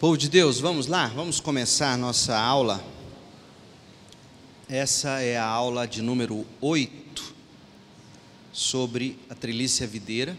Povo de Deus, vamos lá? Vamos começar nossa aula. Essa é a aula de número 8 sobre a treliça videira.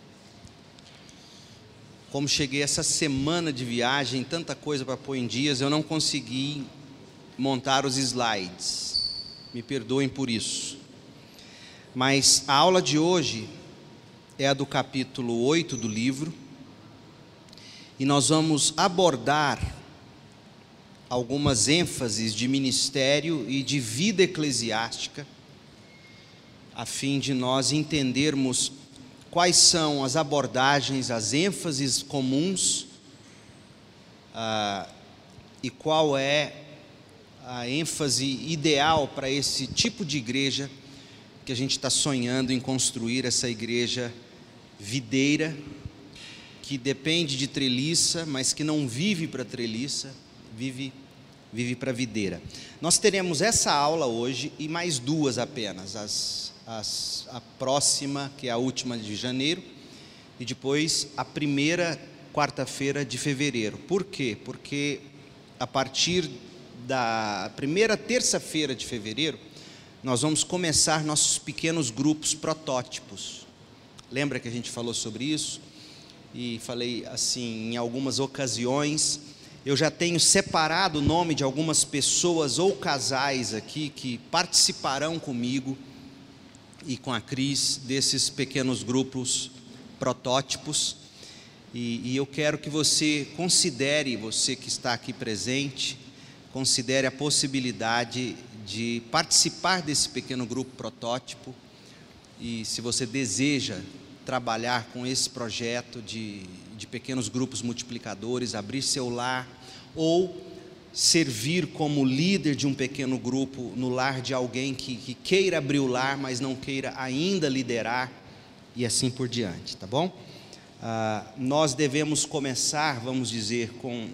Como cheguei essa semana de viagem, tanta coisa para pôr em dias, eu não consegui montar os slides. Me perdoem por isso. Mas a aula de hoje é a do capítulo 8 do livro. E nós vamos abordar algumas ênfases de ministério e de vida eclesiástica, a fim de nós entendermos quais são as abordagens, as ênfases comuns, e qual é a ênfase ideal para esse tipo de igreja que a gente está sonhando em construir, essa igreja videira, que depende de treliça, mas que não vive para treliça, vive para videira. Nós teremos essa aula hoje e mais duas apenas, a próxima, que é a última de janeiro, e depois a primeira quarta-feira de fevereiro. Por quê? Porque a partir da primeira terça-feira de fevereiro, nós vamos começar nossos pequenos grupos protótipos. Lembra que a gente falou sobre isso? E falei assim, em algumas ocasiões, eu já tenho separado o nome de algumas pessoas ou casais aqui que participarão comigo e com a Cris desses pequenos grupos protótipos. E eu quero que você considere, você que está aqui presente, considere a possibilidade de participar desse pequeno grupo protótipo. E se você deseja trabalhar com esse projeto de pequenos grupos multiplicadores, abrir seu lar, ou servir como líder de um pequeno grupo no lar de alguém que queira abrir o lar, mas não queira ainda liderar, e assim por diante, tá bom? Nós devemos começar, vamos dizer, com,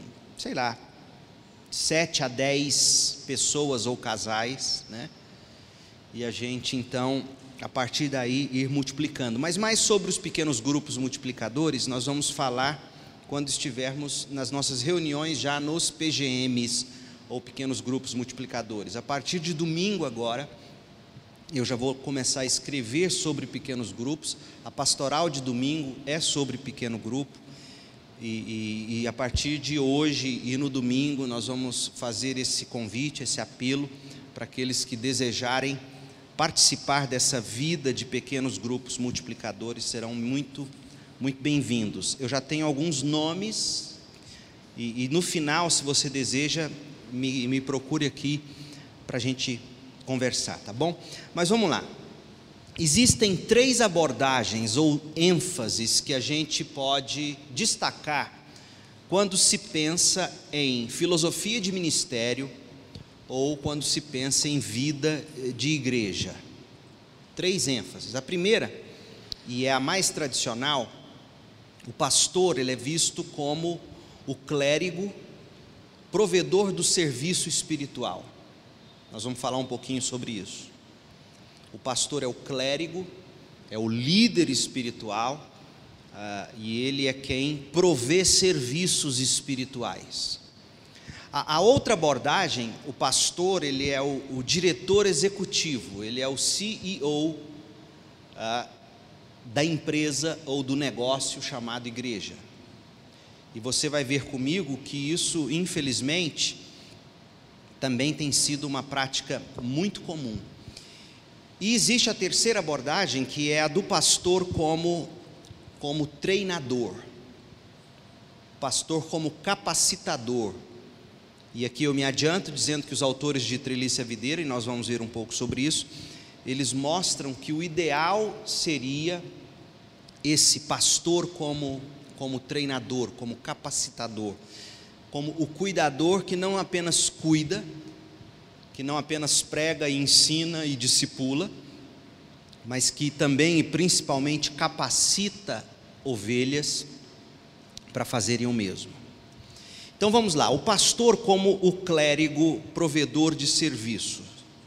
7 a 10 pessoas ou casais, né? E a gente então, a partir daí, ir multiplicando. Mas mais sobre os pequenos grupos multiplicadores, nós vamos falar quando estivermos nas nossas reuniões já nos PGMs, ou pequenos grupos multiplicadores. A partir de domingo agora, eu já vou começar a escrever sobre pequenos grupos. A pastoral de domingo é sobre pequeno grupo. E a partir de hoje e no domingo, nós vamos fazer esse convite, esse apelo, para aqueles que desejarem participar dessa vida de pequenos grupos multiplicadores, serão muito, muito bem-vindos. Eu já tenho alguns nomes, e no final, se você deseja, me procure aqui para a gente conversar, tá bom? Mas vamos lá. Existem 3 abordagens ou ênfases que a gente pode destacar quando se pensa em filosofia de ministério, ou quando se pensa em vida de igreja. 3 ênfases. A primeira, e é a mais tradicional, o pastor, ele é visto como o clérigo, provedor do serviço espiritual. Nós vamos falar um pouquinho sobre isso. O pastor é o clérigo, é o líder espiritual, e ele é quem provê serviços espirituais. A outra abordagem, o pastor, ele é o diretor executivo, ele é o CEO da empresa ou do negócio chamado igreja. E você vai ver comigo que isso, infelizmente, também tem sido uma prática muito comum. E existe a terceira abordagem, que é a do pastor como treinador, pastor como capacitador. E aqui eu me adianto dizendo que os autores de Treliça Videira, e nós vamos ver um pouco sobre isso, eles mostram que o ideal seria esse pastor como treinador, como capacitador, como o cuidador que não apenas cuida, que não apenas prega e ensina e discipula, mas que também e principalmente capacita ovelhas para fazerem o mesmo. Então vamos lá, o pastor como o clérigo provedor de serviços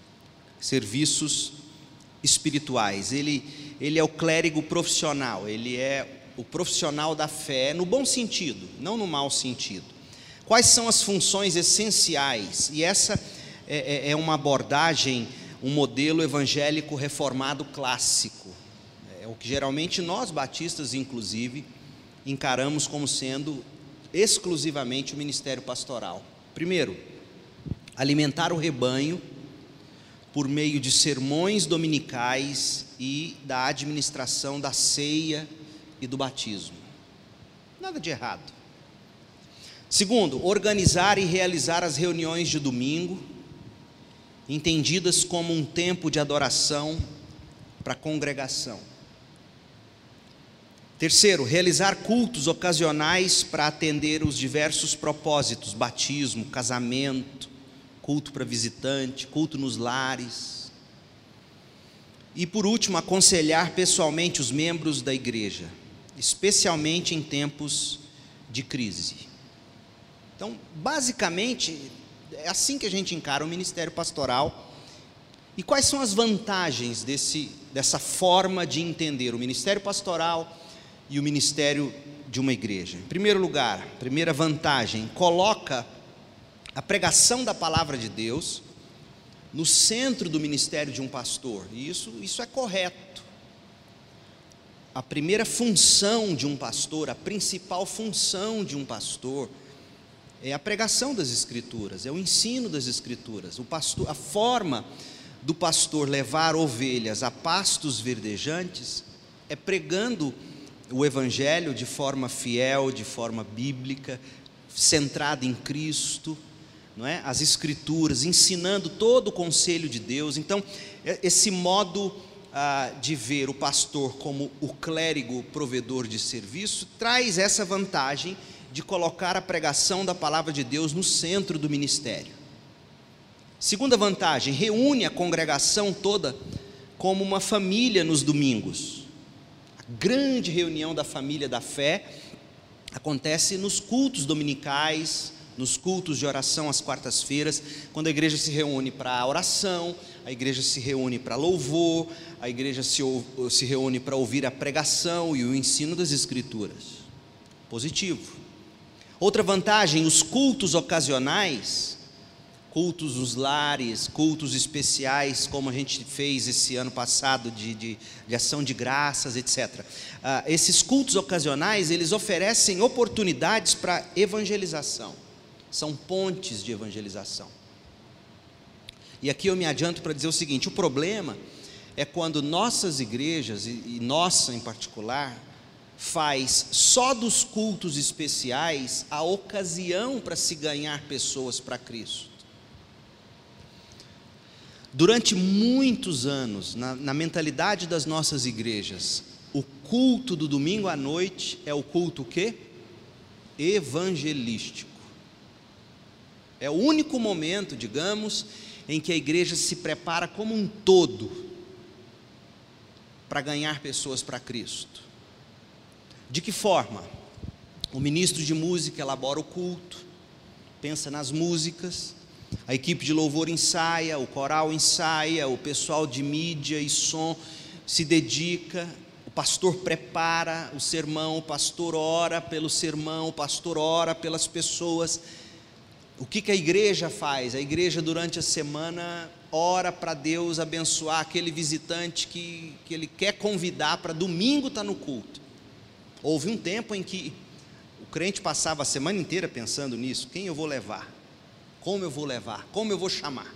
espirituais, ele é o clérigo profissional, ele é o profissional da fé, no bom sentido, não no mau sentido. Quais são as funções essenciais? E essa é uma abordagem, um modelo evangélico reformado clássico. É o que geralmente nós batistas, inclusive, encaramos como sendo exclusivamente o ministério pastoral. Primeiro, alimentar o rebanho por meio de sermões dominicais e da administração da ceia e do batismo. Nada de errado. Segundo, organizar e realizar as reuniões de domingo, entendidas como um tempo de adoração para a congregação. Terceiro, realizar cultos ocasionais para atender os diversos propósitos: batismo, casamento, culto para visitante, culto nos lares. E por último, aconselhar pessoalmente os membros da igreja, especialmente em tempos de crise. Então, basicamente, é assim que a gente encara o ministério pastoral. E quais são as vantagens dessa forma de entender o ministério pastoral e o ministério de uma igreja? Em primeiro lugar, primeira vantagem, coloca a pregação da palavra de Deus no centro do ministério de um pastor. E isso é correto. A primeira função de um pastor, a principal função de um pastor, é a pregação das Escrituras, é o ensino das Escrituras. A forma do pastor levar ovelhas a pastos verdejantes é pregando o Evangelho de forma fiel, de forma bíblica, centrada em Cristo, não é? As Escrituras, ensinando todo o conselho de Deus. Então, esse modo de ver o pastor como o clérigo provedor de serviço traz essa vantagem de colocar a pregação da palavra de Deus no centro do ministério. Segunda vantagem, reúne a congregação toda como uma família nos domingos. A grande reunião da família da fé acontece nos cultos dominicais, nos cultos de oração às quartas-feiras, quando a igreja se reúne para oração, a igreja se reúne para louvor, a igreja se reúne para ouvir a pregação e o ensino das Escrituras. Positivo. Outra vantagem, os cultos ocasionais, cultos nos lares, cultos especiais, como a gente fez esse ano passado de ação de graças, etc. Esses cultos ocasionais, eles oferecem oportunidades para evangelização, são pontes de evangelização. E aqui eu me adianto para dizer o seguinte: o problema é quando nossas igrejas, e nossa em particular, faz só dos cultos especiais a ocasião para se ganhar pessoas para Cristo. Durante muitos anos, na mentalidade das nossas igrejas, o culto do domingo à noite é o culto o quê? Evangelístico. É o único momento, digamos, em que a igreja se prepara como um todo para ganhar pessoas para Cristo. De que forma? O ministro de música elabora o culto, pensa nas músicas, a equipe de louvor ensaia, o coral ensaia, o pessoal de mídia e som se dedica, o pastor prepara o sermão, o pastor ora pelo sermão, o pastor ora pelas pessoas. O que a igreja faz? A igreja durante a semana ora para Deus abençoar aquele visitante que ele quer convidar para domingo estar no culto. Houve um tempo em que o crente passava a semana inteira pensando nisso: quem eu vou levar? Como eu vou levar? Como eu vou chamar?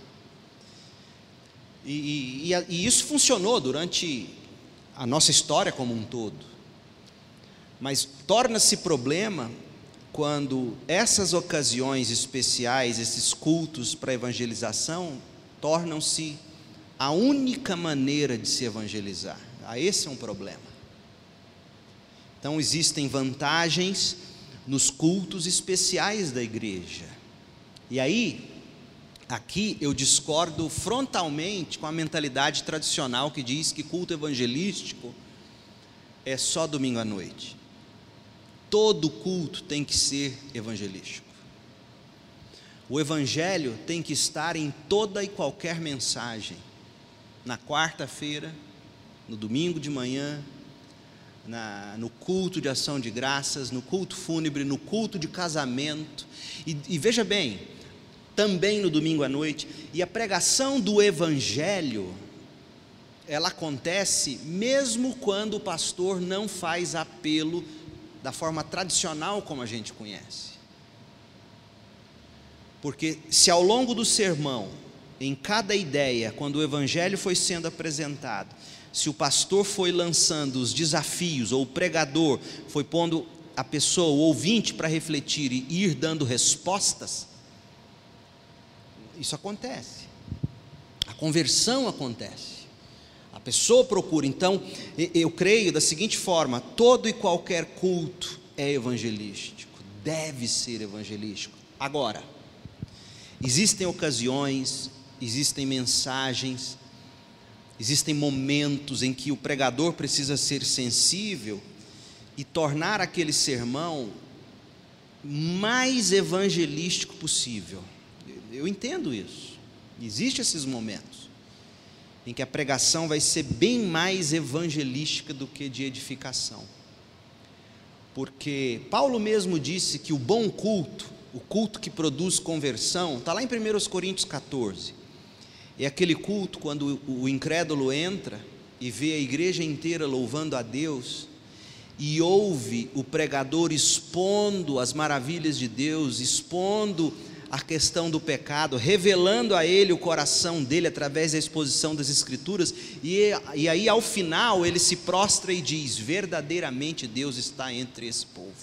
E isso funcionou durante a nossa história como um todo. Mas torna-se problema quando essas ocasiões especiais, esses cultos para evangelização, tornam-se a única maneira de se evangelizar. Esse é um problema. Então existem vantagens nos cultos especiais da igreja. E aí, aqui eu discordo frontalmente com a mentalidade tradicional que diz que culto evangelístico é só domingo à noite. Todo culto tem que ser evangelístico. O evangelho tem que estar em toda e qualquer mensagem. Na quarta-feira, no domingo de manhã, no culto de ação de graças, no culto fúnebre, no culto de casamento, e veja bem, também no domingo à noite. E a pregação do Evangelho, ela acontece mesmo quando o pastor não faz apelo da forma tradicional como a gente conhece. Porque se ao longo do sermão, em cada ideia, quando o Evangelho foi sendo apresentado, se o pastor foi lançando os desafios, ou o pregador foi pondo a pessoa, o ouvinte, para refletir e ir dando respostas, isso acontece, a conversão acontece, a pessoa procura. Então, eu creio da seguinte forma: todo e qualquer culto é evangelístico, deve ser evangelístico. Agora, existem ocasiões, existem mensagens, existem momentos em que o pregador precisa ser sensível e tornar aquele sermão mais evangelístico possível. Eu entendo isso. Existem esses momentos em que a pregação vai ser bem mais evangelística do que de edificação. Porque Paulo mesmo disse que o bom culto, o culto que produz conversão, está lá em 1 Coríntios 14. É aquele culto quando o incrédulo entra e vê a igreja inteira louvando a Deus, e ouve o pregador expondo as maravilhas de Deus, expondo a questão do pecado, revelando a ele o coração dele através da exposição das Escrituras, e aí ao final ele se prostra e diz: verdadeiramente Deus está entre esse povo.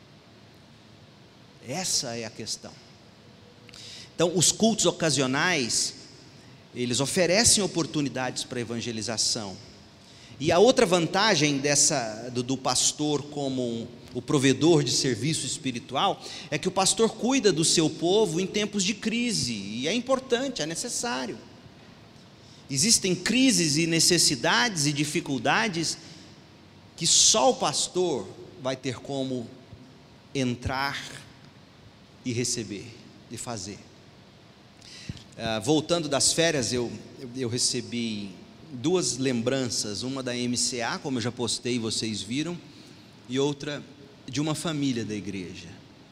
Essa é a questão. Então, os cultos ocasionais, eles oferecem oportunidades para evangelização. E a outra vantagem do pastor como o provedor de serviço espiritual é que o pastor cuida do seu povo em tempos de crise, e é importante, é necessário. Existem crises e necessidades e dificuldades que só o pastor vai ter como entrar e receber e fazer. Voltando das férias, eu recebi 2 lembranças, uma da MCA, como eu já postei, vocês viram, e outra de uma família da igreja.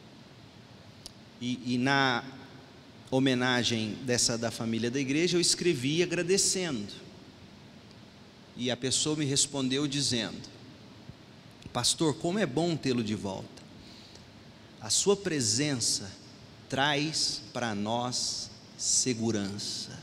E na homenagem da família da igreja, eu escrevi agradecendo, e a pessoa me respondeu dizendo: pastor, como é bom tê-lo de volta, a sua presença traz para nós segurança.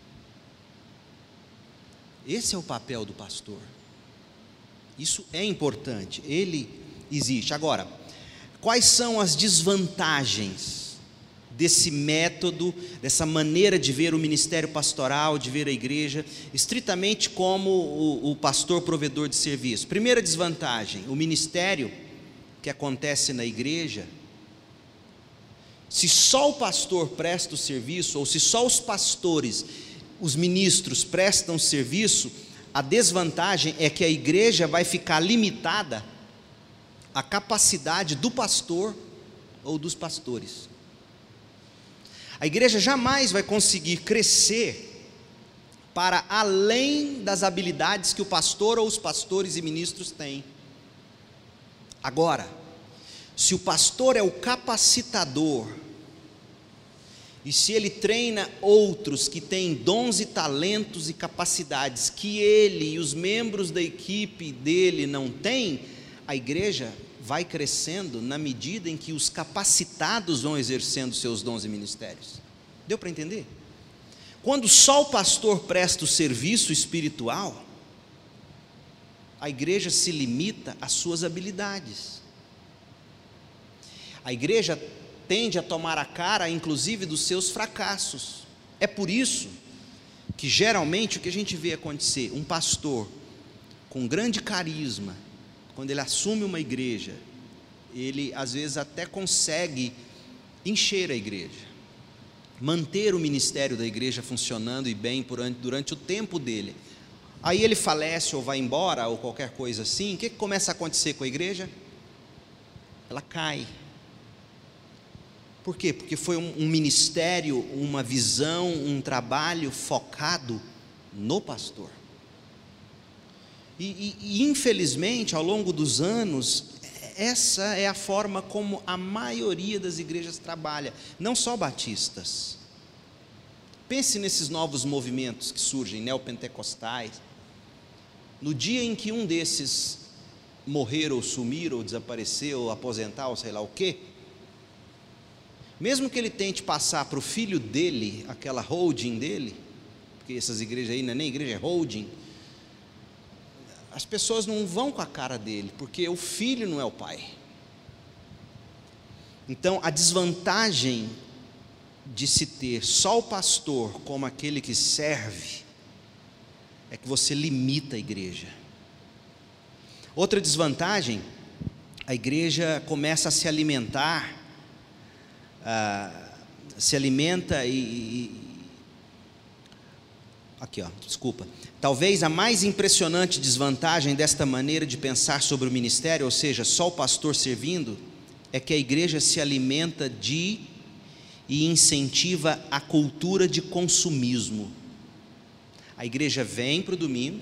Esse é o papel do pastor. Isso é importante, ele existe. Agora, quais são as desvantagens desse método, dessa maneira de ver o ministério pastoral, de ver a igreja, estritamente como o pastor provedor de serviço? Primeira desvantagem: o ministério que acontece na igreja, se só o pastor presta o serviço, ou se só os pastores, os ministros prestam serviço, a desvantagem é que a igreja vai ficar limitada à capacidade do pastor ou dos pastores. A igreja jamais vai conseguir crescer para além das habilidades que o pastor ou os pastores e ministros têm. Agora, se o pastor é o capacitador, e se ele treina outros que têm dons e talentos e capacidades que ele e os membros da equipe dele não têm, a igreja vai crescendo na medida em que os capacitados vão exercendo seus dons e ministérios. Deu para entender? Quando só o pastor presta o serviço espiritual, a igreja se limita às suas habilidades. A igreja tende a tomar a cara, inclusive, dos seus fracassos. É por isso que geralmente o que a gente vê acontecer, um pastor com grande carisma, quando ele assume uma igreja, ele às vezes até consegue encher a igreja, manter o ministério da igreja funcionando e bem durante o tempo dele. Aí ele falece ou vai embora, ou qualquer coisa assim, o que começa a acontecer com a igreja? Ela cai. Por quê? Porque foi um ministério, uma visão, um trabalho focado no pastor. E infelizmente, ao longo dos anos, essa é a forma como a maioria das igrejas trabalha, não só batistas. Pense nesses novos movimentos que surgem, neopentecostais. No dia em que um desses morrer ou sumir ou desaparecer ou aposentar ou sei lá o quê, mesmo que ele tente passar para o filho dele aquela holding dele, porque essas igrejas aí não é nem igreja, é holding, as pessoas não vão com a cara dele, porque o filho não é o pai. Então a desvantagem de se ter só o pastor como aquele que serve é que você limita a igreja. Outra desvantagem, a igreja começa a se alimentar, talvez a mais impressionante desvantagem desta maneira de pensar sobre o ministério, ou seja, só o pastor servindo, é que a igreja se alimenta de e incentiva a cultura de consumismo. A igreja vem para o domingo,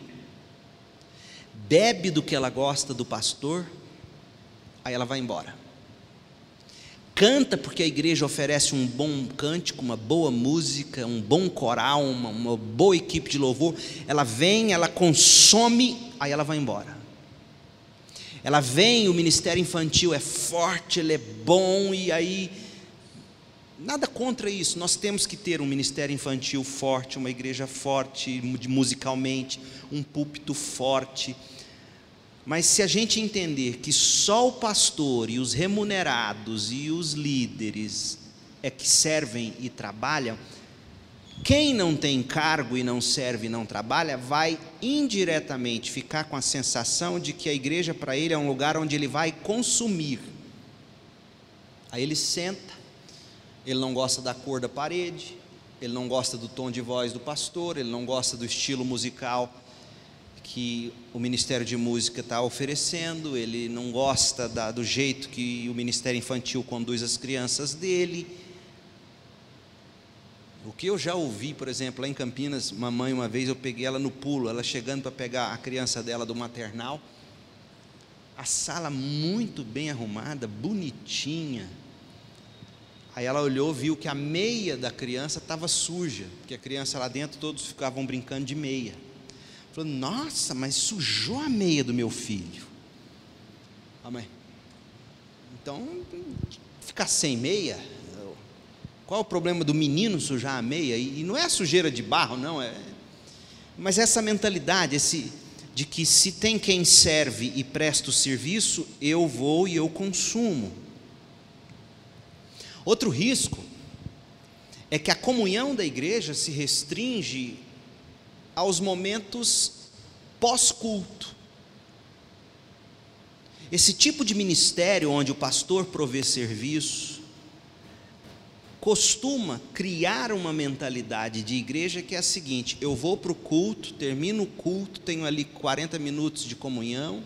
bebe do que ela gosta do pastor, aí ela vai embora. Canta porque a igreja oferece um bom cântico, uma boa música, um bom coral, uma boa equipe de louvor. Ela vem, ela consome, aí ela vai embora. Ela vem, o ministério infantil é forte, ele é bom, e aí, nada contra isso, nós temos que ter um ministério infantil forte, uma igreja forte musicalmente, um púlpito forte. Mas se a gente entender que só o pastor e os remunerados e os líderes é que servem e trabalham, quem não tem cargo e não serve e não trabalha, vai indiretamente ficar com a sensação de que a igreja para ele é um lugar onde ele vai consumir. Aí ele senta, ele não gosta da cor da parede, ele não gosta do tom de voz do pastor, ele não gosta do estilo musical que o Ministério de Música está oferecendo, ele não gosta do jeito que o Ministério Infantil conduz as crianças dele. O que eu já ouvi, por exemplo, lá em Campinas, mamãe, uma vez eu peguei ela no pulo, ela chegando para pegar a criança dela do maternal, a sala muito bem arrumada, bonitinha. Aí ela olhou, viu que a meia da criança estava suja, porque a criança lá dentro todos ficavam brincando de meia. Falou, nossa, mas sujou a meia do meu filho. Mãe, então, ficar sem meia, qual é o problema do menino sujar a meia? E não é a sujeira de barro, não, mas essa mentalidade, de que se tem quem serve e presta o serviço, eu vou e eu consumo. Outro risco é que a comunhão da igreja se restringe aos momentos pós-culto. Esse tipo de ministério onde o pastor provê serviço costuma criar uma mentalidade de igreja que é a seguinte: eu vou para o culto, termino o culto, tenho ali 40 minutos de comunhão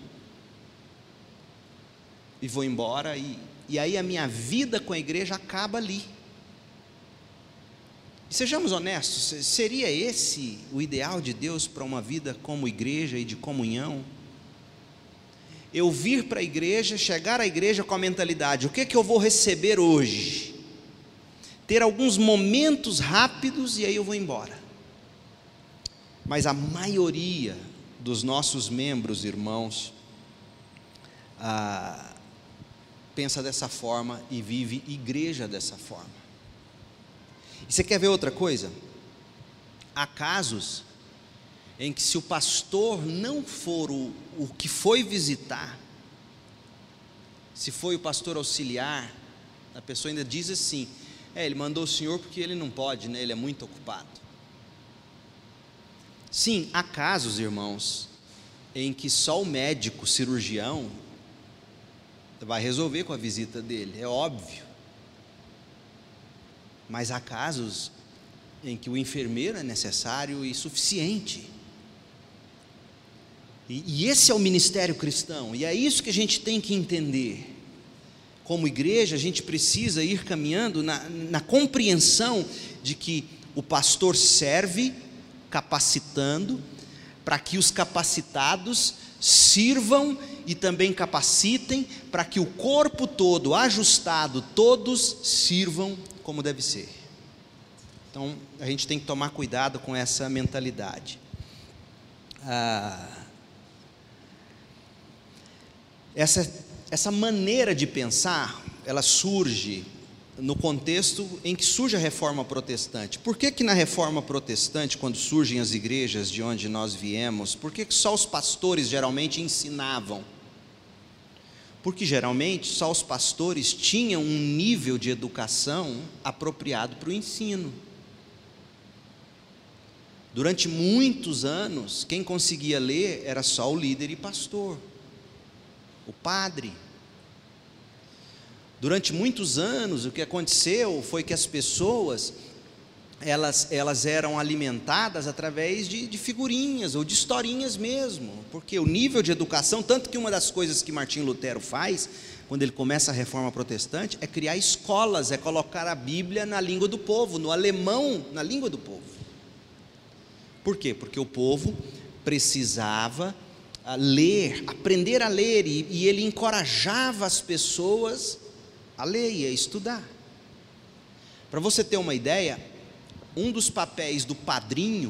e vou embora, e aí a minha vida com a igreja acaba ali. Sejamos honestos, seria esse o ideal de Deus para uma vida como igreja e de comunhão? Eu vir para a igreja, chegar à igreja com a mentalidade, o que é que eu vou receber hoje? Ter alguns momentos rápidos e aí eu vou embora. Mas a maioria dos nossos membros, irmãos, pensa dessa forma e vive igreja dessa forma. E você quer ver outra coisa? Há casos em que, se o pastor não for o que foi visitar, se foi o pastor auxiliar, a pessoa ainda diz assim: ele mandou o senhor porque ele não pode, né? Ele é muito ocupado. Sim, há casos, irmãos, em que só o médico cirurgião vai resolver com a visita dele, é óbvio. Mas há casos em que o enfermeiro é necessário e suficiente. E esse é o ministério cristão, e é isso que a gente tem que entender. Como igreja, a gente precisa ir caminhando na compreensão de que o pastor serve, capacitando, para que os capacitados sirvam e também capacitem, para que o corpo todo, ajustado, todos sirvam como deve ser. Então, a gente tem que tomar cuidado com essa mentalidade. Essa maneira de pensar, ela surge no contexto em que surge a Reforma Protestante. Por que na Reforma Protestante, quando surgem as igrejas de onde nós viemos, por que só os pastores geralmente ensinavam? Porque geralmente só os pastores tinham um nível de educação apropriado para o ensino. Durante muitos anos, quem conseguia ler era só o líder e pastor, o padre. Durante muitos anos, o que aconteceu foi que as pessoas, elas eram alimentadas através de figurinhas ou de historinhas mesmo, porque o nível de educação, tanto que uma das coisas que Martinho Lutero faz, quando ele começa a Reforma Protestante, é criar escolas, é colocar a Bíblia na língua do povo, no alemão, na língua do povo. Por quê? Porque o povo precisava ler, aprender a ler, e ele encorajava as pessoas a ler e a estudar. Para você ter uma ideia, um dos papéis do padrinho,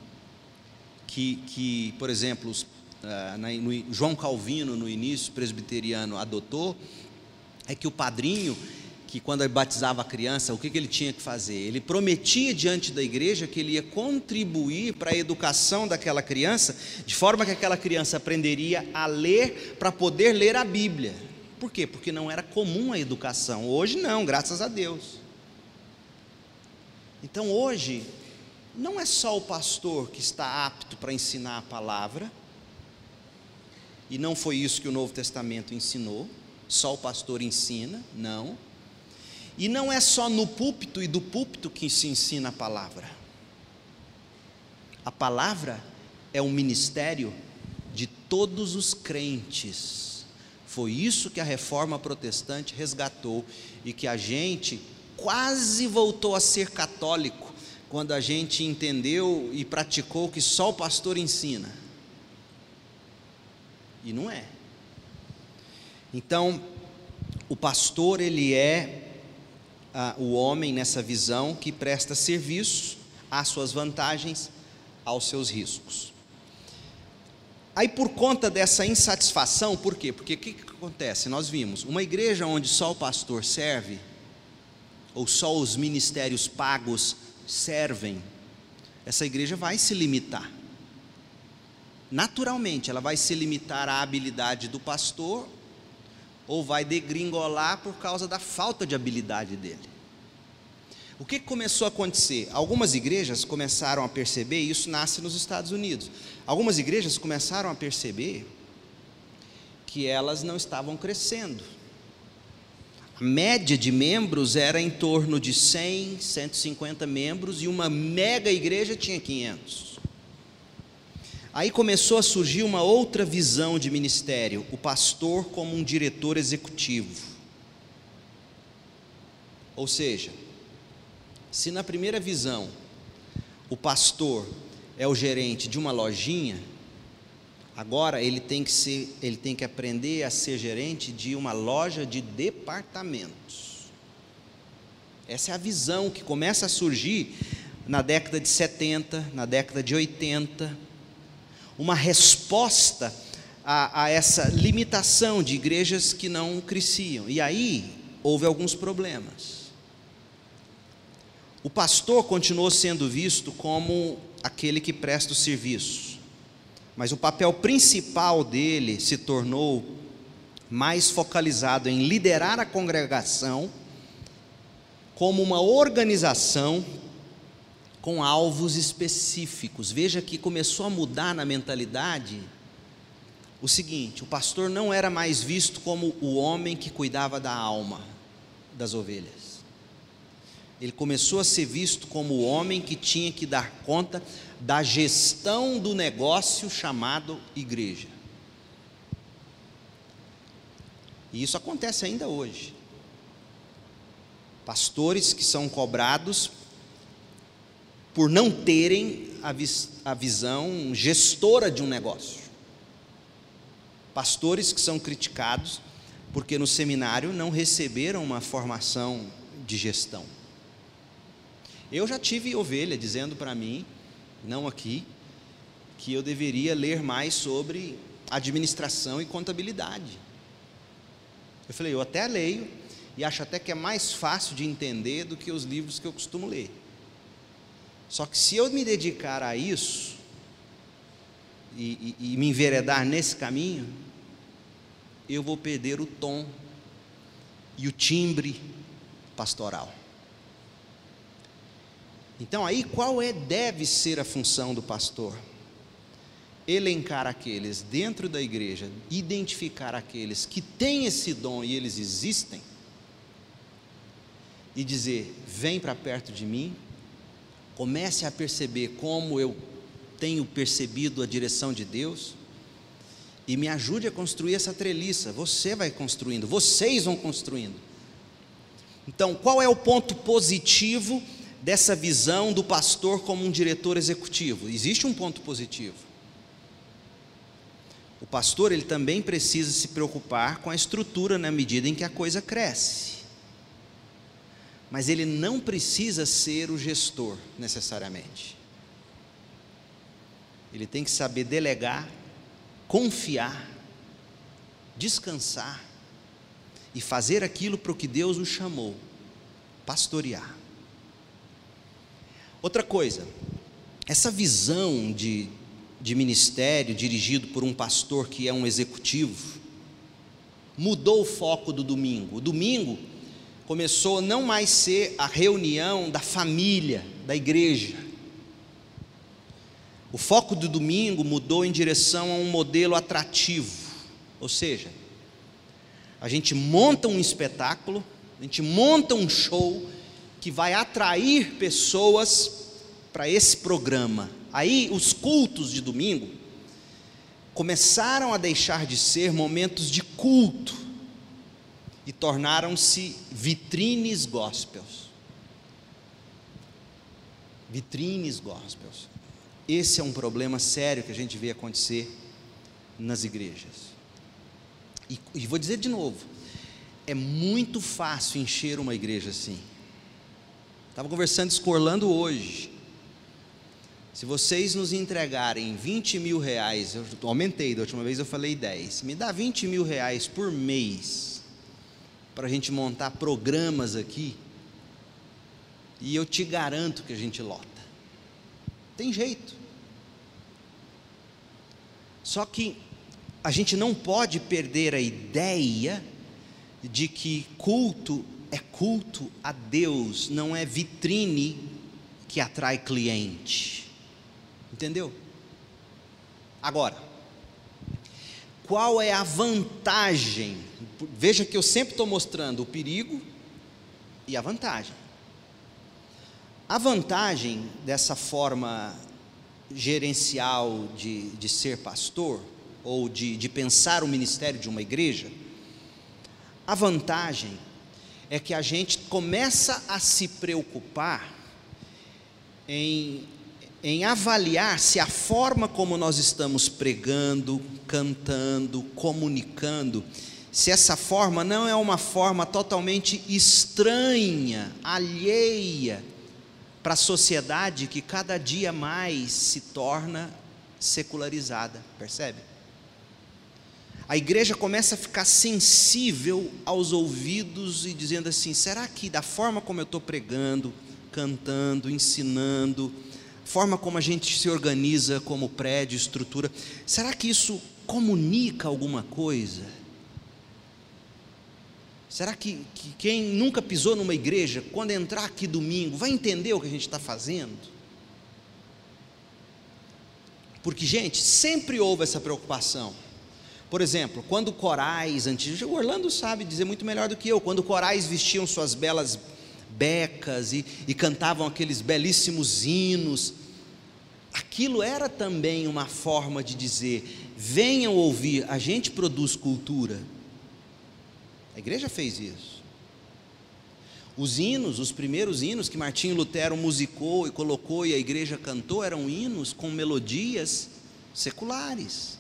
que por exemplo, João Calvino, no início presbiteriano, adotou, é que o padrinho, que quando ele batizava a criança, o que ele tinha que fazer? Ele prometia diante da igreja que ele ia contribuir para a educação daquela criança, de forma que aquela criança aprenderia a ler para poder ler a Bíblia. Por quê? Porque não era comum a educação. Hoje não, graças a Deus. Então hoje, não é só o pastor que está apto para ensinar a palavra, e não foi isso que o Novo Testamento ensinou, só o pastor ensina, não. E não é só no púlpito e do púlpito que se ensina a palavra. A palavra é um ministério de todos os crentes. Foi isso que a Reforma Protestante resgatou, e que a gente quase voltou a ser católico, quando a gente entendeu e praticou que só o pastor ensina. E não é. Então, o pastor, ele é o homem nessa visão que presta serviço às suas vantagens, aos seus riscos. Aí, por conta dessa insatisfação, por quê? Porque o que acontece? Nós vimos uma igreja onde só o pastor serve, ou só os ministérios pagos servem, essa igreja vai se limitar. Naturalmente, ela vai se limitar à habilidade do pastor, ou vai degringolar por causa da falta de habilidade dele. O que começou a acontecer? Algumas igrejas começaram a perceber, e isso nasce nos Estados Unidos, algumas igrejas começaram a perceber que elas não estavam crescendo. A média de membros era em torno de 100, 150 membros, e uma mega igreja tinha 500. Aí começou a surgir uma outra visão de ministério, o pastor como um diretor executivo. Ou seja, se na primeira visão o pastor é o gerente de uma lojinha, agora ele tem que aprender a ser gerente de uma loja de departamentos. Essa é a visão que começa a surgir na década de 70, na década de 80, uma resposta a essa limitação de igrejas que não cresciam. E aí houve alguns problemas. O pastor continuou sendo visto como aquele que presta o serviço, mas o papel principal dele se tornou mais focalizado em liderar a congregação como uma organização com alvos específicos. Veja que começou a mudar na mentalidade o seguinte: o pastor não era mais visto como o homem que cuidava da alma das ovelhas. Ele começou a ser visto como o homem que tinha que dar conta da gestão do negócio chamado igreja. E isso acontece ainda hoje. Pastores que são cobrados por não terem a visão gestora de um negócio. Pastores que são criticados porque no seminário não receberam uma formação de gestão. Eu já tive ovelha dizendo para mim, não aqui, que eu deveria ler mais sobre administração e contabilidade. Eu falei, eu até leio e acho até que é mais fácil de entender do que os livros que eu costumo ler. Só que se eu me dedicar a isso e me enveredar nesse caminho, eu vou perder o tom e o timbre pastoral. Então aí deve ser a função do pastor? Elencar aqueles dentro da igreja, identificar aqueles que têm esse dom e eles existem, e dizer, vem para perto de mim, comece a perceber como eu tenho percebido a direção de Deus, e me ajude a construir essa treliça. Você vai construindo, vocês vão construindo. Então, qual é o ponto positivo dessa visão do pastor como um diretor executivo? Existe um ponto positivo. O pastor, ele também precisa se preocupar com a estrutura na medida em que a coisa cresce. Mas ele não precisa ser o gestor, necessariamente. Ele tem que saber delegar, confiar, descansar e fazer aquilo para o que Deus o chamou, pastorear. Outra coisa, essa visão de ministério dirigido por um pastor que é um executivo, mudou o foco do domingo. O domingo começou a não mais ser a reunião da família, da igreja. O foco do domingo mudou em direção a um modelo atrativo, ou seja, a gente monta um espetáculo, a gente monta um show que vai atrair pessoas para esse programa. Aí os cultos de domingo começaram a deixar de ser momentos de culto e tornaram-se vitrines gospels. Vitrines gospels. Esse é um problema sério que a gente vê acontecer nas igrejas. E vou dizer de novo, é muito fácil encher uma igreja assim. Estava conversando isso com Orlando hoje. Se vocês nos entregarem 20 mil reais, eu aumentei, da última vez eu falei 10, me dá 20 mil reais por mês, para a gente montar programas aqui, e eu te garanto que a gente lota. Tem jeito. Só que a gente não pode perder a ideia de que culto é culto a Deus, não é vitrine que atrai cliente. Entendeu? Agora, qual é a vantagem? Veja que eu sempre estou mostrando o perigo e a vantagem. A vantagem dessa forma gerencial de ser pastor, ou de pensar o ministério de uma igreja, a vantagem é que a gente começa a se preocupar em avaliar se a forma como nós estamos pregando, cantando, comunicando, se essa forma não é uma forma totalmente estranha, alheia para a sociedade que cada dia mais se torna secularizada, percebe? A igreja começa a ficar sensível aos ouvidos e dizendo assim, será que da forma como eu estou pregando, cantando, ensinando, forma como a gente se organiza como prédio, estrutura, será que isso comunica alguma coisa? Será que quem nunca pisou numa igreja, quando entrar aqui domingo, vai entender o que a gente está fazendo? Porque, gente, sempre houve essa preocupação. Por exemplo, quando corais antigos, o Orlando sabe dizer muito melhor do que eu, quando corais vestiam suas belas becas e cantavam aqueles belíssimos hinos, aquilo era também uma forma de dizer, venham ouvir, a gente produz cultura. A igreja fez isso. Os hinos, os primeiros hinos que Martinho Lutero musicou e colocou e a igreja cantou, eram hinos com melodias seculares.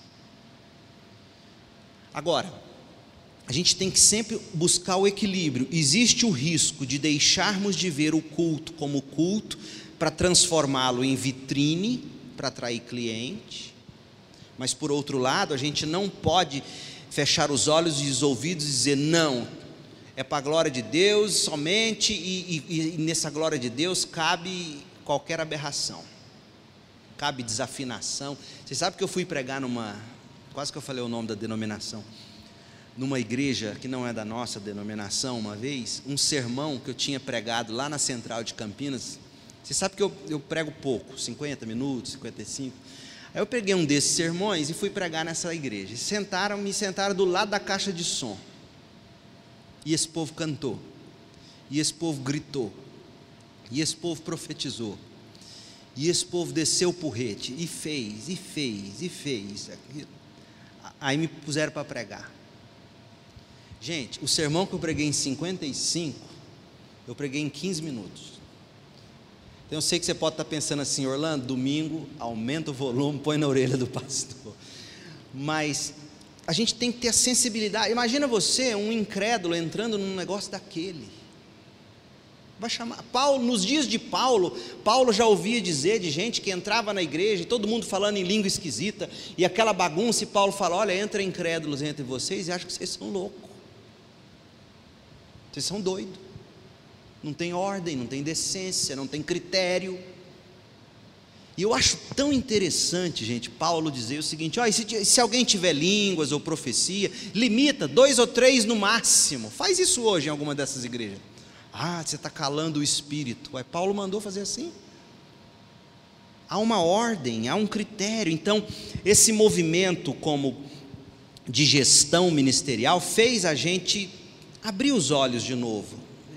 Agora, a gente tem que sempre buscar o equilíbrio. Existe o risco de deixarmos de ver o culto como culto para transformá-lo em vitrine, para atrair cliente, mas por outro lado, a gente não pode fechar os olhos e os ouvidos e dizer não, é para a glória de Deus somente, e nessa glória de Deus cabe qualquer aberração, cabe desafinação. Você sabe que eu fui pregar quase que eu falei o nome da denominação, numa igreja que não é da nossa denominação uma vez, um sermão que eu tinha pregado lá na Central de Campinas. Você sabe que eu prego pouco, 50 minutos, 55. Aí eu peguei um desses sermões e fui pregar nessa igreja. Me sentaram do lado da caixa de som. E esse povo cantou. E esse povo gritou. E esse povo profetizou. E esse povo desceu o porrete. E fez. Aí me puseram para pregar. Gente, o sermão que eu preguei em 55, eu preguei em 15 minutos. Então eu sei que você pode estar pensando assim, Orlando, domingo, aumenta o volume, põe na orelha do pastor. Mas a gente tem que ter a sensibilidade. Imagina você, um incrédulo, entrando num negócio daquele. Vai chamar Paulo, nos dias de Paulo já ouvia dizer de gente que entrava na igreja, e todo mundo falando em língua esquisita, e aquela bagunça, e Paulo fala, olha, entra incrédulos entre vocês e acham que vocês são loucos. Vocês são doidos, não tem ordem, não tem decência, não tem critério. E eu acho tão interessante, gente, Paulo dizer o seguinte, se alguém tiver línguas ou profecia, limita 2 ou 3 no máximo. Faz isso hoje em alguma dessas igrejas. Você está calando o espírito. Paulo mandou fazer assim. Há uma ordem, há um critério. Então esse movimento como de gestão ministerial fez a gente abrir os olhos de novo.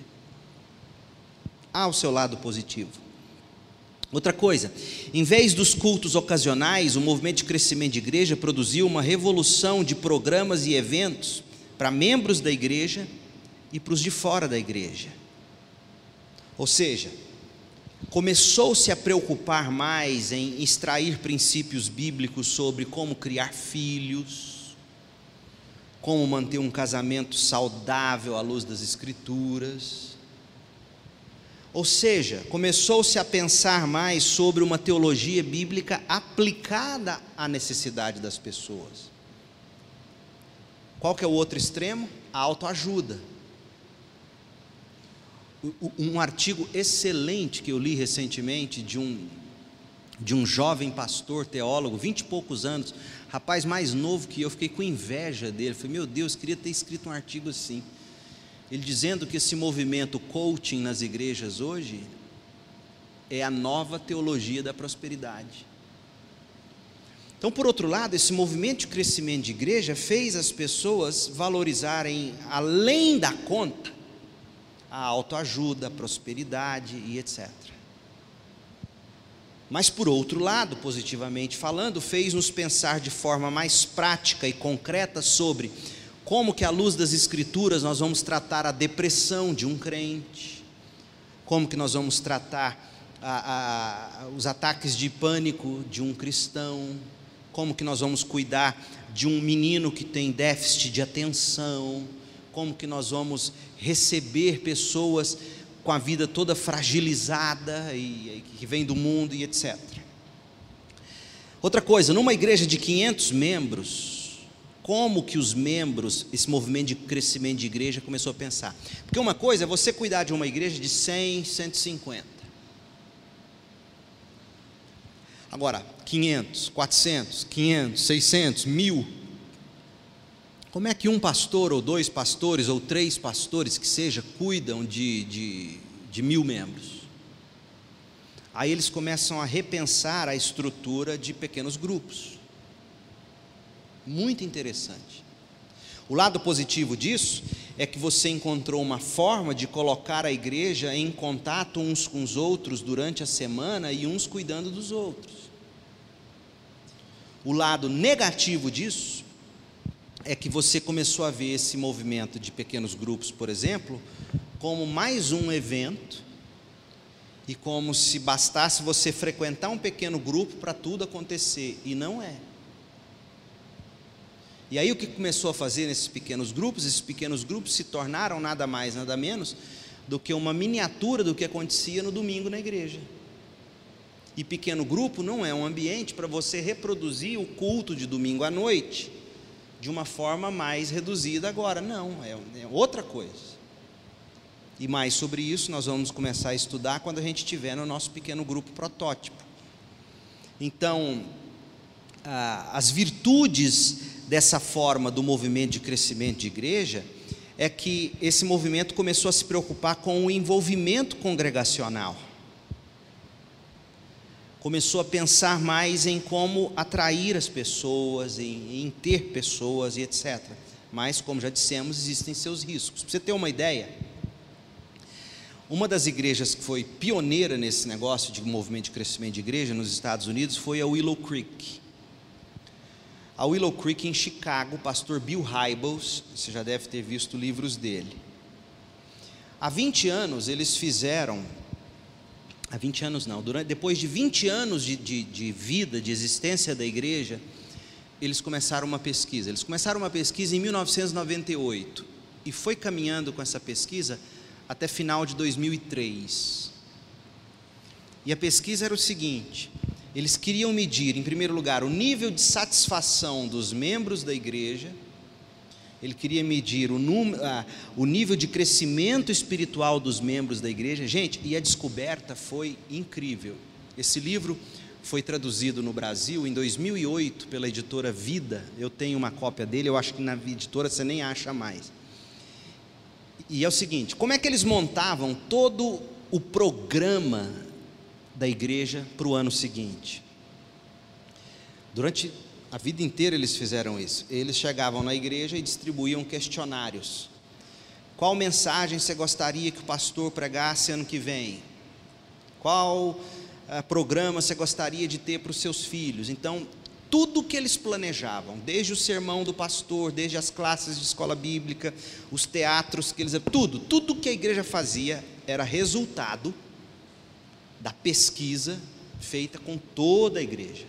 Há o seu lado positivo. Outra coisa, em vez dos cultos ocasionais, o movimento de crescimento de igreja produziu uma revolução de programas e eventos para membros da igreja e para os de fora da igreja. Ou seja, começou-se a preocupar mais em extrair princípios bíblicos sobre como criar filhos, como manter um casamento saudável à luz das Escrituras. Ou seja, começou-se a pensar mais sobre uma teologia bíblica aplicada à necessidade das pessoas. Qual que é o outro extremo? A autoajuda. Um artigo excelente que eu li recentemente de um jovem pastor, teólogo, 20 e poucos anos, rapaz mais novo que eu, fiquei com inveja dele, falei, meu Deus, queria ter escrito um artigo assim. Ele dizendo que esse movimento coaching nas igrejas hoje é a nova teologia da prosperidade. Então, por outro lado, esse movimento de crescimento de igreja fez as pessoas valorizarem, além da conta, a autoajuda, a prosperidade e etc. Mas, por outro lado, positivamente falando, fez-nos pensar de forma mais prática e concreta sobre como que à luz das Escrituras nós vamos tratar a depressão de um crente, como que nós vamos tratar os ataques de pânico de um cristão, como que nós vamos cuidar de um menino que tem déficit de atenção, como que nós vamos receber pessoas com a vida toda fragilizada e que vem do mundo e etc. Outra coisa, numa igreja de 500 membros, como que os membros, esse movimento de crescimento de igreja começou a pensar? Porque uma coisa é você cuidar de uma igreja de 100, 150. Agora, 500, 400, 500, 600, 1000. Como é que um pastor, ou 2 pastores, ou 3 pastores, que seja, cuidam de 1000 membros? Aí eles começam a repensar a estrutura de pequenos grupos. Muito interessante. O lado positivo disso é que você encontrou uma forma de colocar a igreja em contato uns com os outros durante a semana e uns cuidando dos outros. O lado negativo disso é que você começou a ver esse movimento de pequenos grupos, por exemplo, como mais um evento e como se bastasse você frequentar um pequeno grupo para tudo acontecer, e não é. E aí o que começou a fazer nesses pequenos grupos? Esses pequenos grupos se tornaram nada mais, nada menos do que uma miniatura do que acontecia no domingo na igreja. E pequeno grupo não é um ambiente para você reproduzir o culto de domingo à noite de uma forma mais reduzida agora, não, é outra coisa. E mais sobre isso nós vamos começar a estudar quando a gente estiver no nosso pequeno grupo protótipo. Então, as virtudes dessa forma do movimento de crescimento de igreja é que esse movimento começou a se preocupar com o envolvimento congregacional. Começou a pensar mais em como atrair as pessoas, em ter pessoas e etc. Mas, como já dissemos, existem seus riscos. Para você ter uma ideia, uma das igrejas que foi pioneira nesse negócio de movimento de crescimento de igreja nos Estados Unidos foi a Willow Creek. A Willow Creek em Chicago, o pastor Bill Hybels, você já deve ter visto livros dele. Há 20 anos eles fizeram, há 20 anos não, depois de 20 anos de vida, de existência da igreja, eles começaram uma pesquisa. Eles começaram uma pesquisa em 1998 e foi caminhando com essa pesquisa até final de 2003. E a pesquisa era o seguinte: eles queriam medir, em primeiro lugar, o nível de satisfação dos membros da igreja. Ele queria medir o nível de crescimento espiritual dos membros da igreja. Gente, e a descoberta foi incrível. Esse livro foi traduzido no Brasil em 2008 pela editora Vida. Eu tenho uma cópia dele, eu acho que na editora você nem acha mais. E é o seguinte: como é que eles montavam todo o programa da igreja para o ano seguinte? Durante a vida inteira eles fizeram isso. Eles chegavam na igreja e distribuíam questionários. Qual mensagem você gostaria que o pastor pregasse ano que vem? Qual programa você gostaria de ter para os seus filhos? Então, tudo que eles planejavam, desde o sermão do pastor, desde as classes de escola bíblica, os teatros que eles... Tudo que a igreja fazia era resultado da pesquisa feita com toda a igreja.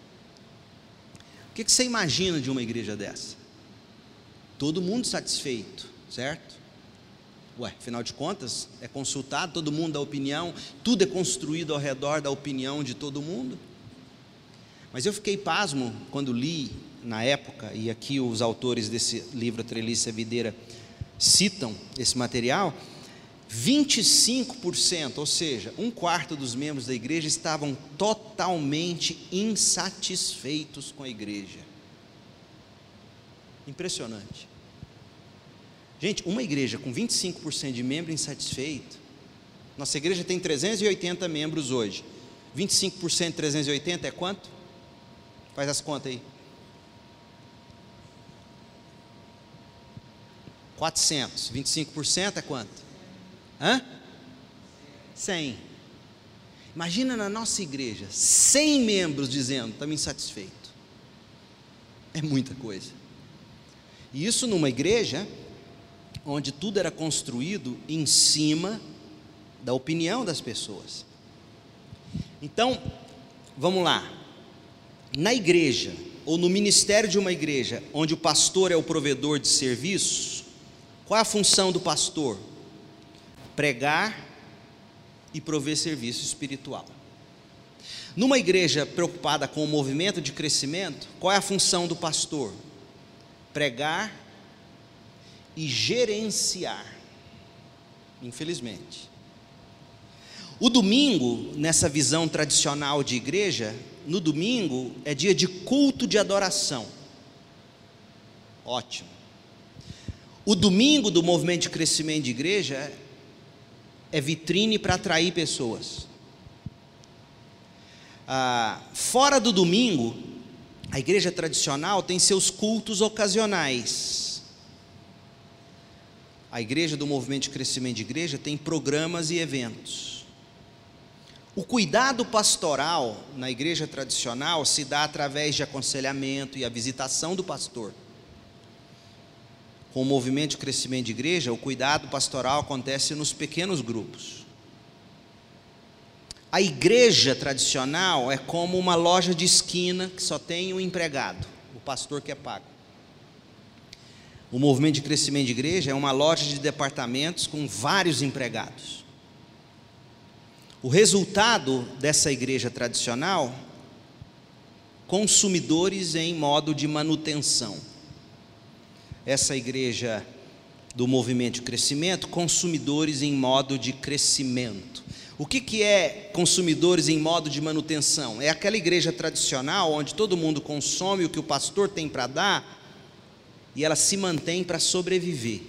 O que você imagina de uma igreja dessa? Todo mundo satisfeito, certo? Afinal de contas, é consultado, todo mundo dá opinião, tudo é construído ao redor da opinião de todo mundo. Mas eu fiquei pasmo quando li, na época, e aqui os autores desse livro, A Treliça Videira, citam esse material, 25%, ou seja, 1/4 dos membros da igreja estavam totalmente insatisfeitos com a igreja. Impressionante. Gente, uma igreja com 25% de membro insatisfeito, nossa igreja tem 380 membros hoje, 25% de 380 é quanto? Faz as contas aí. 400, 25% é quanto? 100. Imagina na nossa igreja 100 membros dizendo: estamos insatisfeitos. É muita coisa. E isso numa igreja onde tudo era construído em cima da opinião das pessoas. Então, vamos lá. Na igreja, ou no ministério de uma igreja, onde o pastor é o provedor de serviços, qual é a função do pastor? Pregar e prover serviço espiritual. Numa igreja preocupada com o movimento de crescimento, qual é a função do pastor? Pregar e gerenciar. Infelizmente. O domingo, nessa visão tradicional de igreja, no domingo é dia de culto de adoração. Ótimo. O domingo do movimento de crescimento de igreja é vitrine para atrair pessoas. Fora do domingo, a igreja tradicional tem seus cultos ocasionais. A igreja do movimento de crescimento de igreja tem programas e eventos. O cuidado pastoral na igreja tradicional se dá através de aconselhamento e a visitação do pastor. com o movimento de crescimento de igreja, o cuidado pastoral acontece nos pequenos grupos. A igreja tradicional é como uma loja de esquina que só tem um empregado, o pastor que é pago. O movimento de crescimento de igreja é uma loja de departamentos com vários empregados. O resultado dessa igreja tradicional, consumidores em modo de manutenção. Essa igreja do movimento de crescimento, consumidores em modo de crescimento. O que é consumidores em modo de manutenção? É aquela igreja tradicional onde todo mundo consome o que o pastor tem para dar e ela se mantém para sobreviver.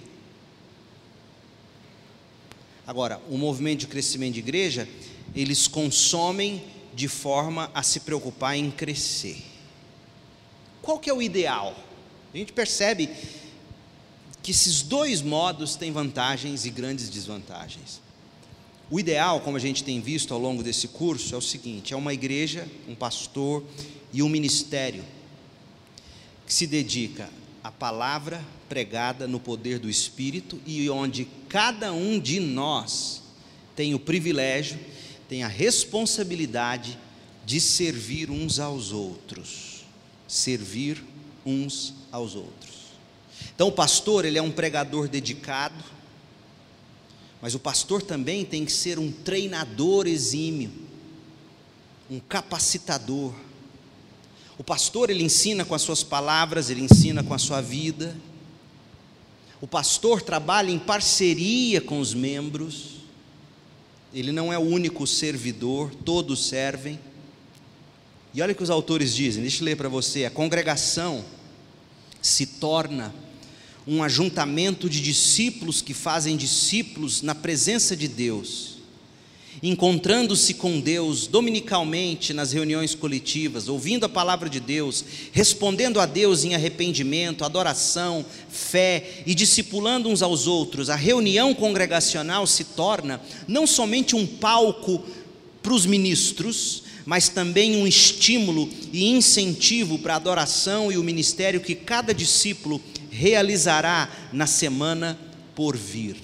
Agora, o movimento de crescimento de igreja, eles consomem de forma a se preocupar em crescer. Qual que é o ideal? A gente percebe que esses dois modos têm vantagens e grandes desvantagens. O ideal, como a gente tem visto ao longo desse curso, é o seguinte: é uma igreja, um pastor e um ministério que se dedica à palavra pregada no poder do Espírito e onde cada um de nós tem o privilégio, tem a responsabilidade de servir uns aos outros. Servir uns aos outros. Então o pastor, ele é um pregador dedicado, mas o pastor também tem que ser um treinador exímio, um capacitador. O pastor, ele ensina com as suas palavras, ele ensina com a sua vida. O pastor trabalha em parceria com os membros, ele não é o único servidor, todos servem. E olha o que os autores dizem, deixa eu ler para você: a congregação se torna um ajuntamento de discípulos que fazem discípulos na presença de Deus, encontrando-se com Deus dominicalmente nas reuniões coletivas, ouvindo a palavra de Deus, respondendo a Deus em arrependimento, adoração, fé e discipulando uns aos outros. A reunião congregacional se torna não somente um palco para os ministros, mas também um estímulo e incentivo para a adoração e o ministério que cada discípulo realizará na semana por vir.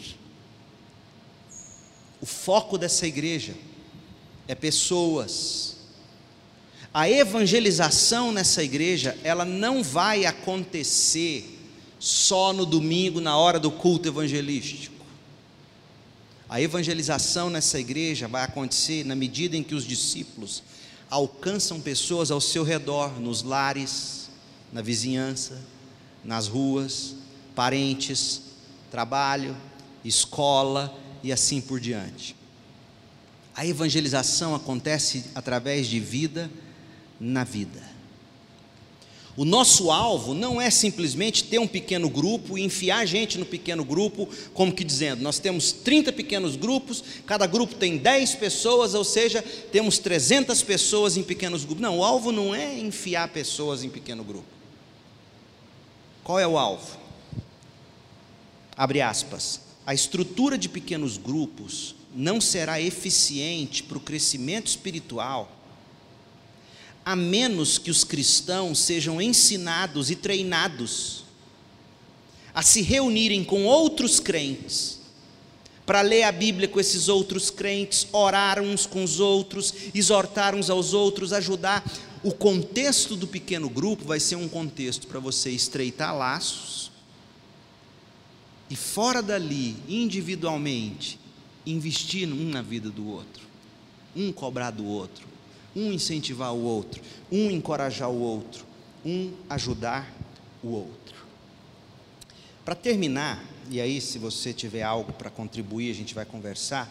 O foco dessa igreja é pessoas. A evangelização nessa igreja, ela não vai acontecer só no domingo, na hora do culto evangelístico. A evangelização nessa igreja vai acontecer na medida em que os discípulos alcançam pessoas ao seu redor, nos lares, na vizinhança, nas ruas, parentes, trabalho, escola e assim por diante. A evangelização acontece através de vida na vida. O nosso alvo não é simplesmente ter um pequeno grupo e enfiar gente no pequeno grupo, como que dizendo, nós temos 30 pequenos grupos, cada grupo tem 10 pessoas, ou seja, temos 300 pessoas em pequenos grupos. Não, o alvo não é enfiar pessoas em pequeno grupo. Qual é o alvo? Abre aspas. A estrutura de pequenos grupos não será eficiente para o crescimento espiritual, a menos que os cristãos sejam ensinados e treinados a se reunirem com outros crentes, para ler a Bíblia com esses outros crentes, orar uns com os outros, exortar uns aos outros, ajudar. O contexto do pequeno grupo vai ser um contexto para você estreitar laços e fora dali, individualmente, investir um na vida do outro, um cobrar do outro, um incentivar o outro, um encorajar o outro, um ajudar o outro. Para terminar, e aí se você tiver algo para contribuir, a gente vai conversar.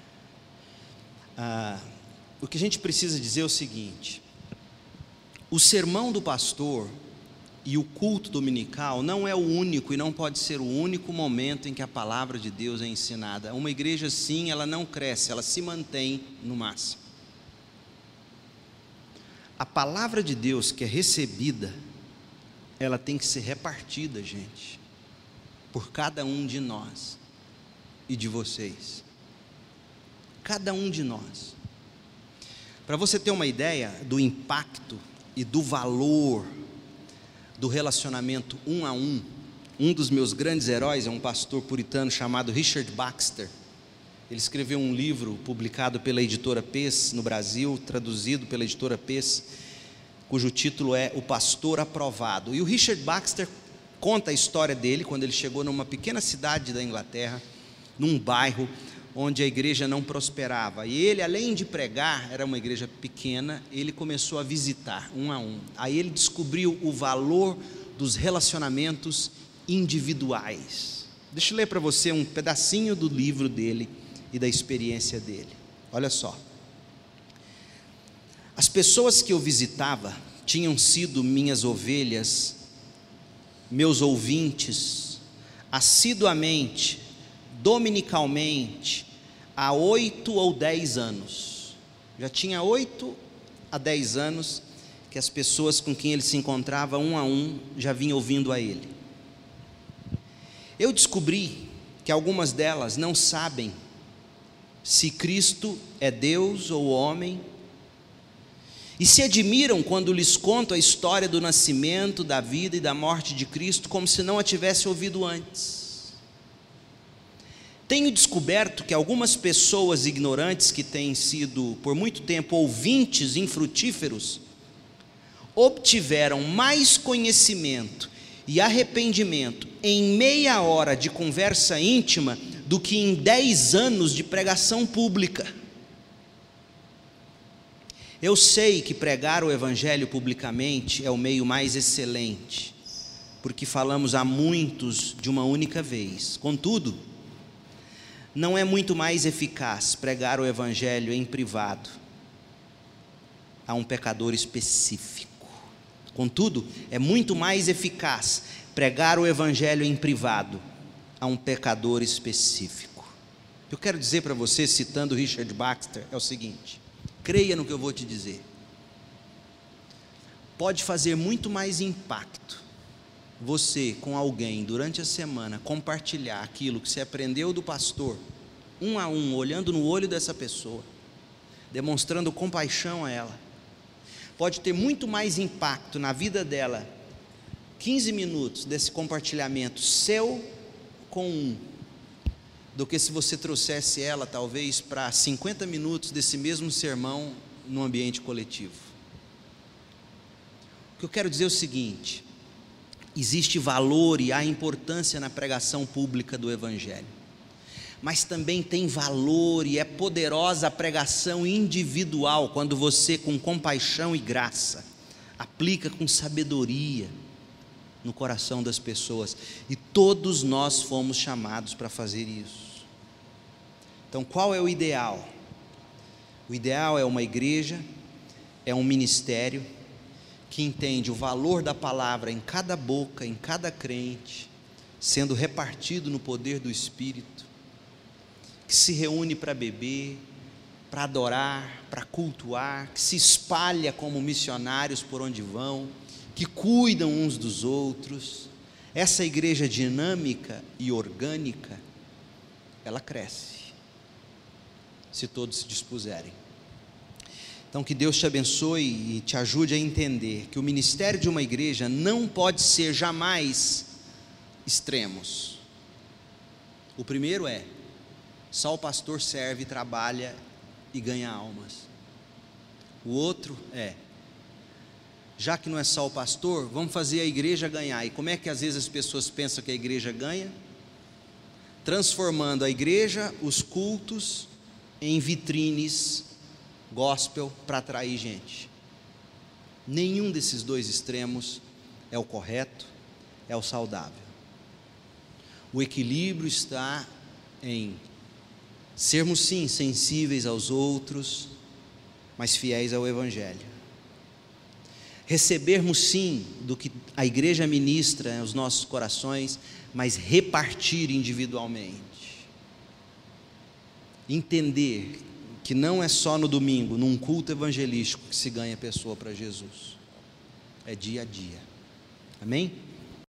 O que a gente precisa dizer é o seguinte: o sermão do pastor e o culto dominical não é o único e não pode ser o único momento em que a palavra de Deus é ensinada. Uma igreja assim, ela não cresce, ela se mantém no máximo. A palavra de Deus que é recebida, ela tem que ser repartida, gente, por cada um de nós e de vocês. Cada um de nós. Para você ter uma ideia do impacto e do valor do relacionamento um a um Um dos meus grandes heróis é um pastor puritano chamado Richard Baxter. Ele escreveu um livro publicado pela editora Pes no Brasil, traduzido pela editora Pes, cujo título é O Pastor Aprovado. E o Richard Baxter conta a história dele quando ele chegou numa pequena cidade da Inglaterra, num bairro onde a igreja não prosperava. E ele, além de pregar, era uma igreja pequena, ele começou a visitar um a um. Aí ele descobriu o valor dos relacionamentos individuais. Deixa eu ler para você um pedacinho do livro dele e da experiência dele. Olha só. As pessoas que eu visitava tinham sido minhas ovelhas, meus ouvintes, assiduamente, dominicalmente, há 8 ou 10 anos. Já tinha 8 a 10 anos que as pessoas com quem ele se encontrava um a um já vinham ouvindo a ele. Eu descobri que algumas delas não sabem se Cristo é Deus ou homem, e se admiram quando lhes conto a história do nascimento, da vida e da morte de Cristo, como se não a tivesse ouvido antes. Tenho descoberto que algumas pessoas ignorantes que têm sido por muito tempo ouvintes infrutíferos, obtiveram mais conhecimento e arrependimento em meia hora de conversa íntima do que em 10 anos de pregação pública. Eu sei que pregar o Evangelho publicamente é o meio mais excelente, porque falamos a muitos de uma única vez. Contudo, não é muito mais eficaz pregar o Evangelho em privado a um pecador específico. Contudo, é muito mais eficaz pregar o Evangelho em privado a um pecador específico. Eu quero dizer para você, citando Richard Baxter, é o seguinte: creia no que eu vou te dizer. Pode fazer muito mais impacto você com alguém durante a semana compartilhar aquilo que você aprendeu do pastor, um a um, olhando no olho dessa pessoa, demonstrando compaixão a ela. Pode ter muito mais impacto na vida dela 15 minutos desse compartilhamento seu com um, do que se você trouxesse ela talvez para 50 minutos desse mesmo sermão no ambiente coletivo. O que eu quero dizer é o seguinte: existe valor e há importância na pregação pública do Evangelho, mas também tem valor e é poderosa a pregação individual, quando você, com compaixão e graça, aplica com sabedoria no coração das pessoas, e todos nós fomos chamados para fazer isso. Então, qual é o ideal? O ideal é uma igreja, é um ministério que entende o valor da palavra em cada boca, em cada crente, sendo repartido no poder do Espírito, que se reúne para beber, para adorar, para cultuar, que se espalha como missionários por onde vão, que cuidam uns dos outros. Essa igreja dinâmica e orgânica, ela cresce, se todos se dispuserem. Então, que Deus te abençoe e te ajude a entender que o ministério de uma igreja não pode ser jamais extremos. O primeiro é: só o pastor serve, trabalha e ganha almas. O outro é: já que não é só o pastor, vamos fazer a igreja ganhar. E como é que às vezes as pessoas pensam que a igreja ganha? Transformando a igreja, os cultos, em vitrines gospel para atrair gente. Nenhum desses dois extremos é o correto, é o saudável. O equilíbrio está em sermos sim sensíveis aos outros, mas fiéis ao Evangelho. Recebermos sim do que a igreja ministra aos nossos corações, mas repartir individualmente. Entender que não é só no domingo, num culto evangelístico, que se ganha a pessoa para Jesus. É dia a dia. Amém?